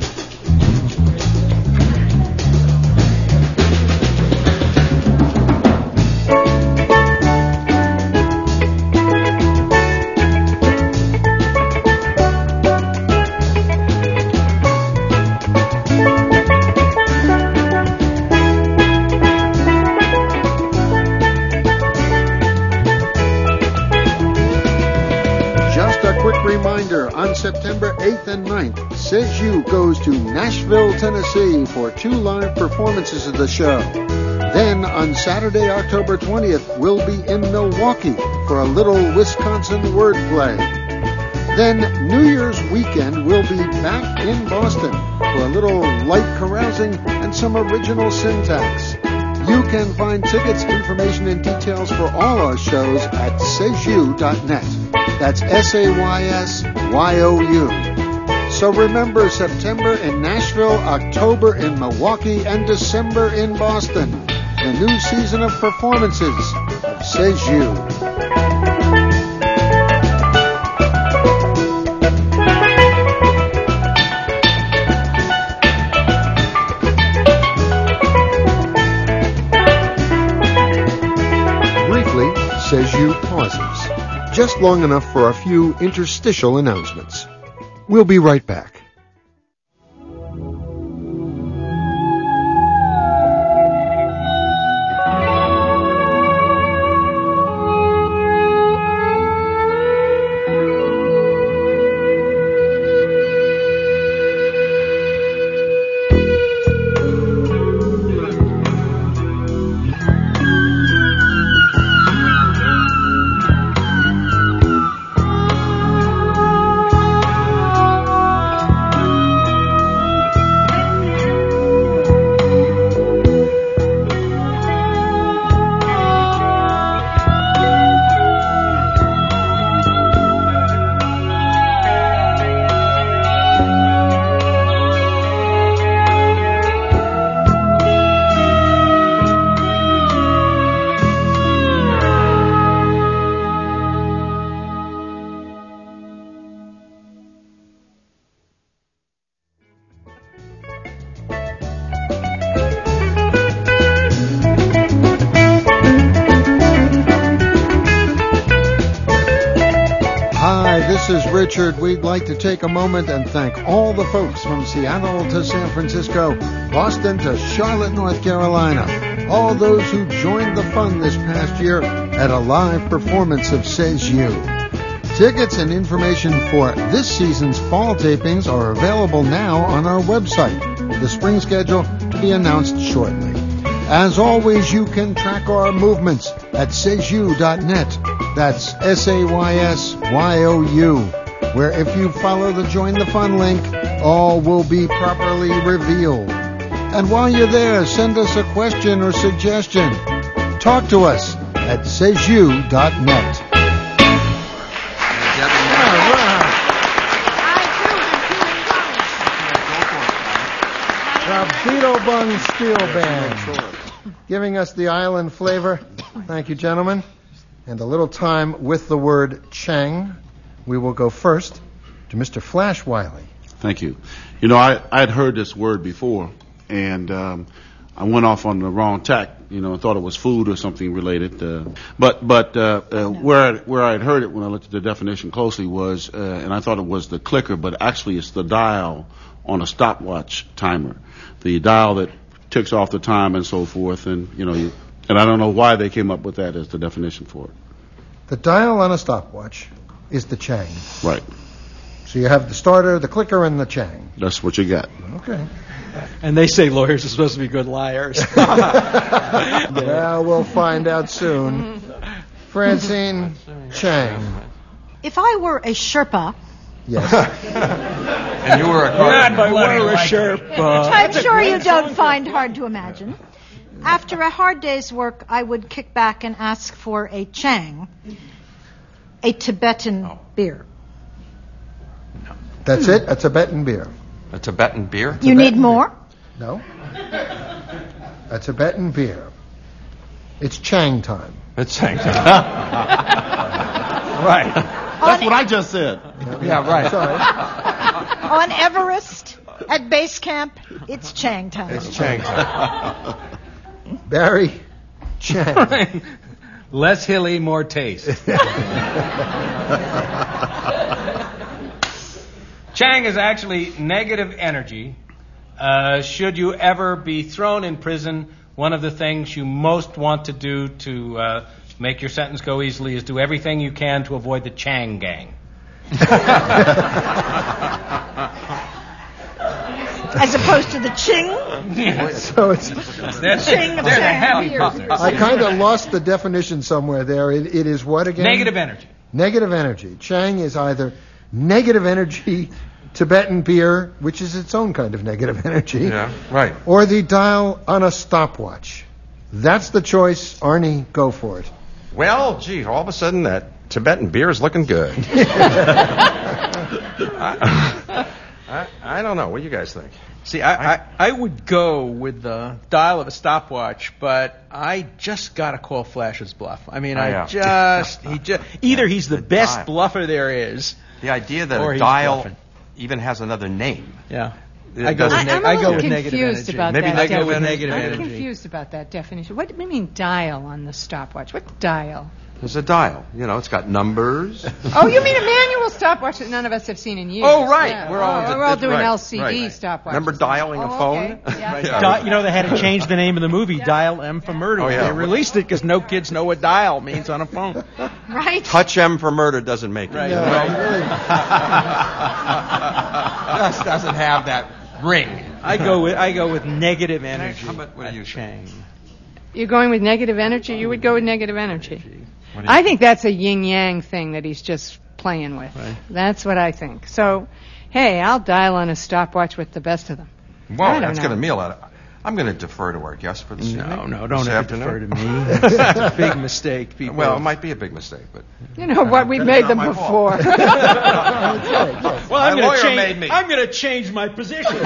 On September 8th and 9th, Says You goes to Nashville, Tennessee for 2 live performances of the show. Then on Saturday, October 20th, we'll be in Milwaukee for a little Wisconsin wordplay. Then New Year's weekend, we'll be back in Boston for a little light carousing and some original syntax. You can find tickets, information, and details for all our shows at saysyou.net. That's SAYSYOU. So remember, September in Nashville, October in Milwaukee, and December in Boston. The new season of performances of Says You. Says You pauses, just long enough for a few interstitial announcements. We'll be right back. This is Richard. We'd like to take a moment and thank all the folks from Seattle to San Francisco, Boston to Charlotte, North Carolina, all those who joined the fun this past year, at a live performance of Says You. Tickets and information for this season's fall tapings are available now on our website, with the spring schedule to be announced shortly. As always, you can track our movements at saysyou.net. That's SAYSYOU, where if you follow the Join the Fun link, all will be properly revealed. And while you're there, send us a question or suggestion. Talk to us at saysyou.net. The Beetle Bung Steel Band, giving us the island flavor. Thank you, gentlemen. And a little time with the word Chang. We will go first to Mr. Flash Wiley. Thank you. You know, I'd heard this word before, and I went off on the wrong tack. You know, I thought it was food or something related. But where I'd heard it when I looked at the definition closely was, and I thought it was the clicker, but actually it's the dial on a stopwatch timer. The dial that ticks off the time and so forth, and and I don't know why they came up with that as the definition for it. The dial on a stopwatch is the Chang. Right. So you have the starter, the clicker, and the Chang. That's what you got. Okay. And they say lawyers are supposed to be good liars. Well, we'll find out soon. Francine Chang. If I were a Sherpa... Yes. And you were a Sherpa. I'm sure you don't find hard to imagine. After a hard day's work, I would kick back and ask for a Chang, a Tibetan beer. That's it? A Tibetan beer. A Tibetan beer? You need more? No. A Tibetan beer. It's Chang time. It's Chang time. Right. That's what I just said. Yeah, right. Sorry. On Everest, at base camp, it's Chang time. It's Chang time. Barry Chang. Less hilly, more taste. Chang is actually negative energy. Should you ever be thrown in prison, one of the things you most want to do to make your sentence go easily is do everything you can to avoid the Chang gang. As opposed to the Ching? So it's Ching of Chang. I kind of lost the definition somewhere there. It is what again? Negative energy. Negative energy. Chang is either negative energy Tibetan beer, which is its own kind of negative energy. Yeah, right. Or the dial on a stopwatch. That's the choice. Arnie, go for it. Well, gee, all of a sudden that Tibetan beer is looking good. I don't know. What do you guys think? See, I would go with the dial of a stopwatch, but I just got to call Flash's bluff. I mean, either he's the best dial. Bluffer there is. The idea that or a he's dial bluffing. even has another name. Yeah. I'm a little confused about that. I go with negative I'm energy. confused about that definition. What do you mean dial on the stopwatch? What dial? There's a dial. You know, it's got numbers. Oh, you mean a manual stopwatch that none of us have seen in years? Oh, right. Yeah. We're all doing right, LCD right. stopwatches. Remember dialing a phone? Okay. Yeah. You know, they had to change the name of the movie, Dial M for Murder. Oh, yeah. They released it because no kids know what dial means on a phone. Right. Touch M for murder doesn't make it. Right. You know? Just doesn't have that ring. I go with negative energy. What do you Chang? You're going with negative energy? You would go with negative energy. I think that's a yin-yang thing that he's just playing with. Right. That's what I think. So, hey, I'll dial on a stopwatch with the best of them. Well, that's going to meal out. I'm going to defer to our guest for this evening. No, don't ever defer to me. That's a big mistake, people. Well, it might be a big mistake, but... You know what? We've made them before. Well, I'm going to change my position.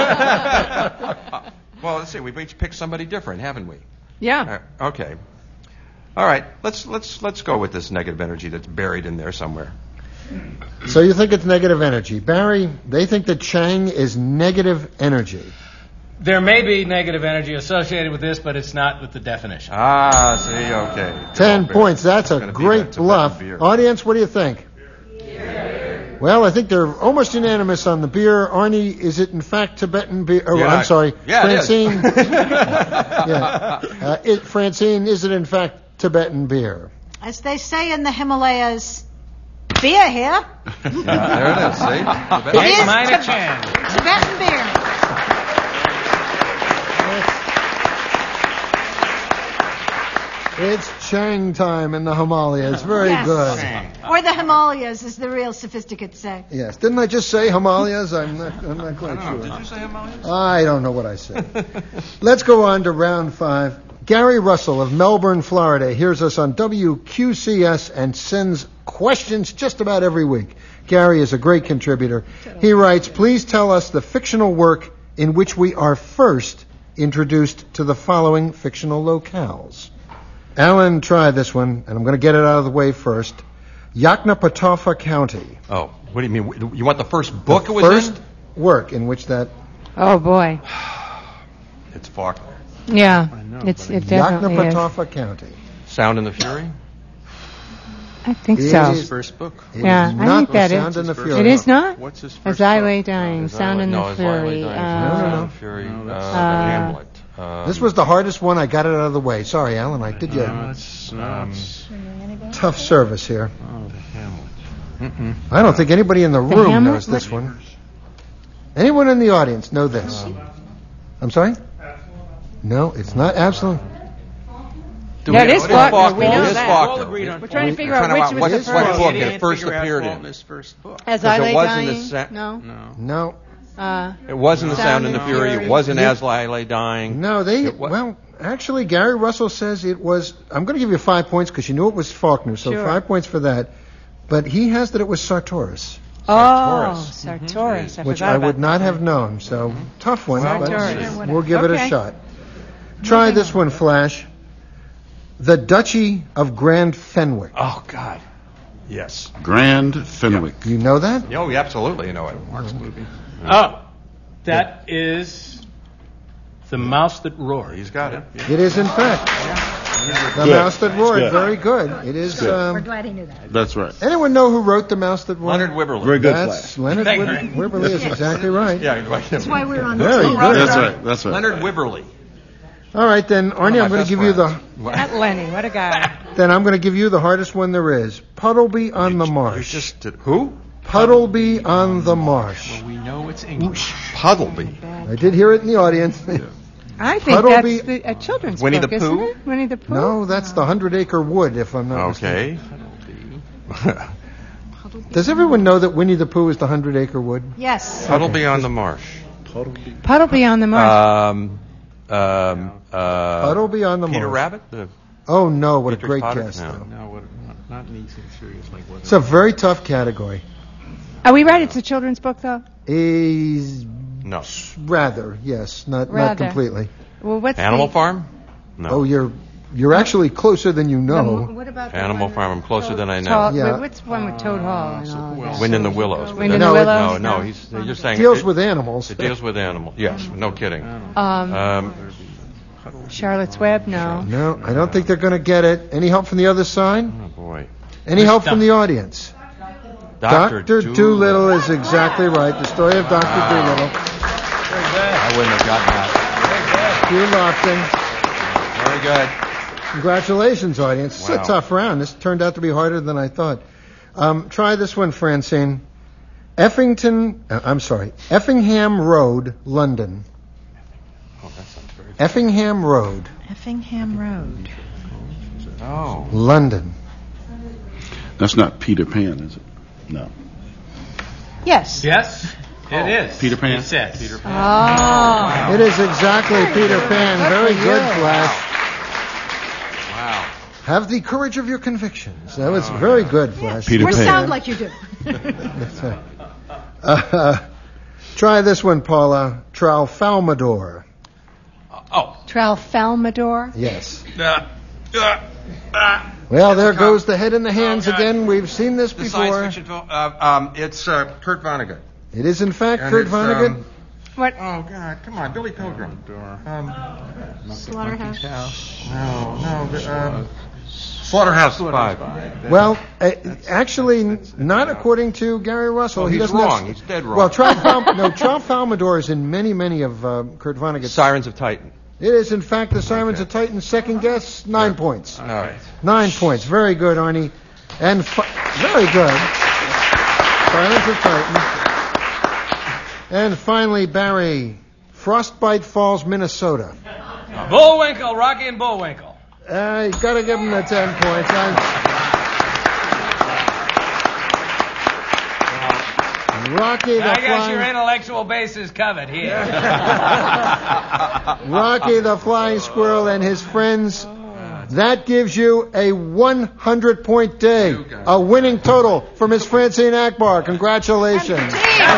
Well, let's see. We've each picked somebody different, haven't we? Yeah. Okay. All right. Let's go with this negative energy that's buried in there somewhere. So you think it's negative energy. Barry, they think that Chang is negative energy. There may be negative energy associated with this, but it's not with the definition. Ah, see, okay. 10 points. That's a great bluff. Audience, what do you think? Beer. Well, I think they're almost unanimous on the beer. Arnie, is it in fact Tibetan beer? Oh, Yeah. I'm sorry. Yeah, Francine. Francine, is it in fact Tibetan beer? As they say in the Himalayas, beer here. There it is, see? It is Tibetan beer. It's Chang time in the Himalayas. Very Yes. good. Or the Himalayas, as the real sophisticates say. Yes. Didn't I just say Himalayas? I'm not quite sure. Did you say Himalayas? I don't know what I said. Let's go on to round 5. Gary Russell of Melbourne, Florida, hears us on WQCS and sends questions just about every week. Gary is a great contributor. He writes, please tell us the fictional work in which we are first introduced to the following fictional locales. Alan, try this one, and I'm going to get it out of the way first. Yoknapatawpha County. Oh, what do you mean? You want the first book it was First in? work in which that... Oh, boy. It's Faulkner. Yeah, it definitely is. Yoknapatawpha County. Sound and the Fury? I think It so. is- His first book. It Yeah, is I not think that Sound is. and the Fury. It is not? What's his first As I book? Lay Dying, Sound and the As I Lay Fury. Dying, Sound and no. the Fury, Hamlet. This was the hardest one. I got it out of the way. Sorry, Alan. I did you tough service here. I don't think anybody in the room Hamlet? knows this one. Anyone in the audience know this? I'm sorry? No, it's not Absalom. Yeah, it is Faulkner. We know It is that. Faulkner. We're trying to figure out which was the what first. book it first appeared in. As I Lay it wasn't Dying? the No. No. It wasn't the Sound and the Fury. It wasn't As I Lay Dying. No, well, actually, Gary Russell says it was, I'm going to give you 5 points because you knew it was Faulkner, so Sure. 5 points for that. But he has that it was Sartoris. Oh, Sartoris. I Which forgot I about would not that. have known, so tough one, but Sartoris. we'll give it a Okay. shot. Try this one, Flash. The Duchy of Grand Fenwick. Oh, God. Yes. Grand Fenwick. You know that? Oh, yeah, absolutely. You know it. Mark's movie. Oh, that is The Mouse That Roared. He's got it. It is, in fact. The Good. Mouse That Roared. Good. Very good. It is. We're glad he knew that. That's right. Anyone know who wrote The Mouse That Roared? Leonard Wibberley. Very good, That's Flash. Leonard Thank you. Wibberley is exactly right. Yeah, That's why we're on the Very team. good. That's right. That's right. Leonard Wibberley. All right, then, Arnie, my I'm going to best give you the. That Lenny, what a guy. Then I'm going to give you the hardest one there is. Puddleby on the Marsh. Who? Puddleby on the Marsh. We know it's English. Puddleby. I did hear it in the audience. I think Puddleby- that's a children's Winnie book, the isn't Pooh? it? Winnie the Pooh? No, that's the 100-Acre Wood, if I'm not Okay. mistaken. Does everyone know that Winnie the Pooh is the 100-Acre Wood? Yes. Puddleby on the Marsh. Puddleby on the Marsh. Puddleby on the Peter Marsh. Rabbit? Oh, no, what a Dietrich great Potter? guess, No. though. No, not anything serious like what. It's a very tough category. Are we right? It's a children's book, though? Is No. rather, yes, not Rather. completely. Well, what's Animal the, Farm? No. Oh, you're actually closer than you know. What about Animal Farm. I'm closer than I know. Toad, Yeah. What's one with Toad Hall and all of that? Wind in the Willows. Wind in No, the it- Willows? No, you're saying Deals it, with animals. It deals with animals. Yes, no kidding. Charlotte's Web? No. No, I don't think they're going to get it. Any help from the other side? Oh boy. Any help from the audience? Dr. Doolittle is exactly right. The story of Dr. Doolittle. I wouldn't have gotten that. Hugh Lofton. Very good. Congratulations, audience. It's Wow. a tough round. This turned out to be harder than I thought. Try this one, Francine. Effingham Road, London. Oh, that sounds very good. Effingham Road, Effingham Road. Oh. London. That's not Peter Pan, is it? No. Yes. Yes, it is. Peter Pan? It says. Peter Pan. Oh. It is exactly Peter Pan. Very good, Flash. Wow. Have the courage of your convictions. That was very good, Flash. Peter We Pan. sound like you do. That's right. Try this one, Paula. Tralfalmador. Oh. Tralfalmador? Yes. Well, there goes the head in the hands again. We've seen this The before. science fiction film. It's Kurt Vonnegut. It is, in fact, And Kurt it's, Vonnegut. What? Oh God! Come on, Billy Pilgrim. Slaughterhouse. No. Slaughterhouse 5. Well, actually, not according to Gary Russell. Oh, he he's doesn't wrong. He's dead wrong. Well, Tralfalmador is in many of Kurt Vonnegut's. Sirens of Titan. It is, in fact, the Sirens of Titan. Second guess, 9 points. All right. 9 points. Very good, Arnie. And very good. Sirens of Titan. And finally, Barry, Frostbite Falls, Minnesota. Bullwinkle, Rocky and Bullwinkle. You got to give him the 10 points. Rocky the I got Flying... your intellectual bases covered here. Rocky the Flying Squirrel and his friends. That gives you a 100-point day. A winning total for Miss Francine Akbar. Congratulations.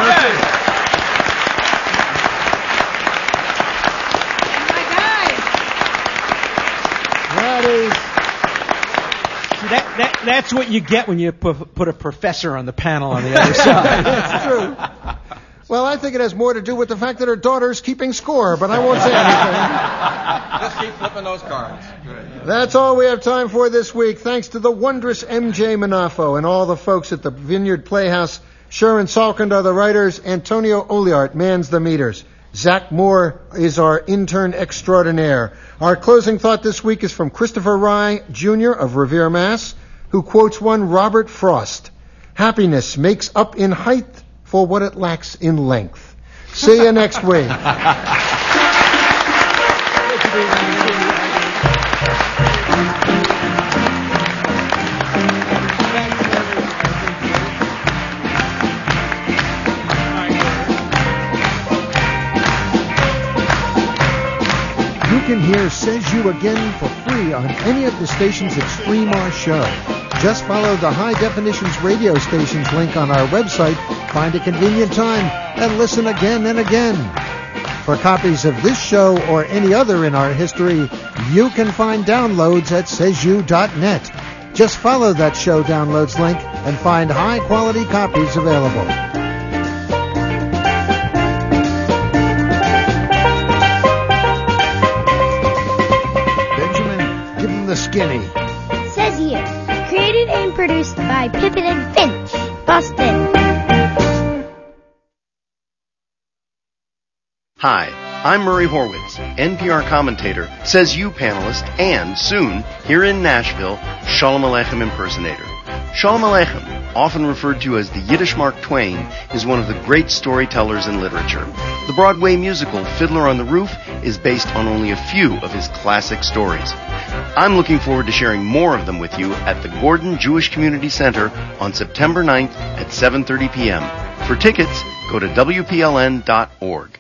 That's what you get when you put a professor on the panel on the other side. That's true. Well, I think it has more to do with the fact that her daughter's keeping score, but I won't say anything. Just keep flipping those cards. Good. That's all we have time for this week. Thanks to the wondrous M.J. Manafo and all the folks at the Vineyard Playhouse. Sharon Salkind are the writers. Antonio Oliart mans the meters. Zach Moore is our intern extraordinaire. Our closing thought this week is from Christopher Rye, Jr. of Revere, Mass., who quotes one Robert Frost. Happiness makes up in height for what it lacks in length. See you next week. You can hear Says You Again for free on any of the stations that stream our show. Just follow the High Definitions radio stations link on our website, find a convenient time, and listen again and again. For copies of this show or any other in our history, you can find downloads at saisyou.net. Just follow that show downloads link and find high-quality copies available. Benjamin, give him the skinny. Says You. Created and produced by Pippin and Finch, Boston. Hi, I'm Murray Horwitz, NPR commentator, Says You panelist, and soon, here in Nashville, Shalom Aleichem impersonator. Shalom Aleichem, often referred to as the Yiddish Mark Twain, is one of the great storytellers in literature. The Broadway musical Fiddler on the Roof is based on only a few of his classic stories. I'm looking forward to sharing more of them with you at the Gordon Jewish Community Center on September 9th at 7:30 p.m. For tickets, go to WPLN.org.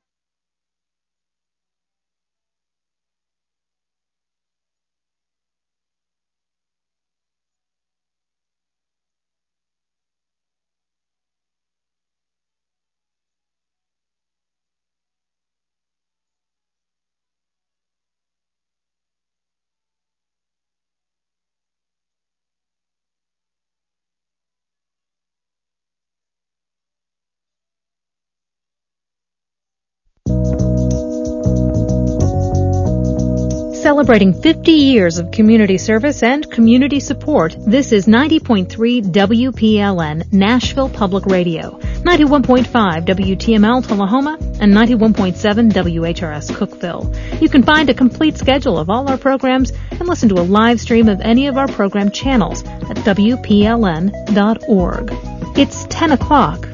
Celebrating 50 years of community service and community support, this is 90.3 WPLN, Nashville Public Radio, 91.5 WTML Tullahoma, and 91.7 WHRS Cookeville. You can find a complete schedule of all our programs and listen to a live stream of any of our program channels at WPLN.org. It's 10 o'clock.